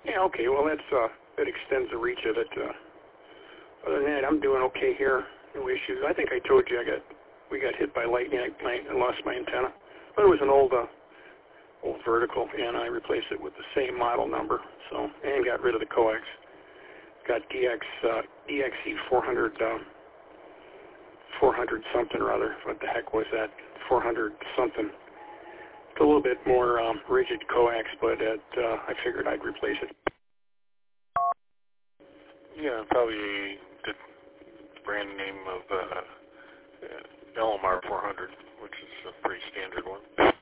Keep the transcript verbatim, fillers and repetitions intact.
Yeah, okay. Well, that's uh, that extends the reach of it. Uh, other than that, I'm doing okay here. No issues. I think I told you I got we got hit by lightning. I, I lost my antenna, but it was an old uh, old vertical, and I replaced it with the same model number. So and got rid of the coax. Got D X uh, D X E four hundred uh, four hundred something or other. What the heck was that? four hundred something. It's a little bit more um, rigid coax, but it, uh, I figured I'd replace it. Yeah, probably the brand name of uh, L M R four hundred, which is a pretty standard one.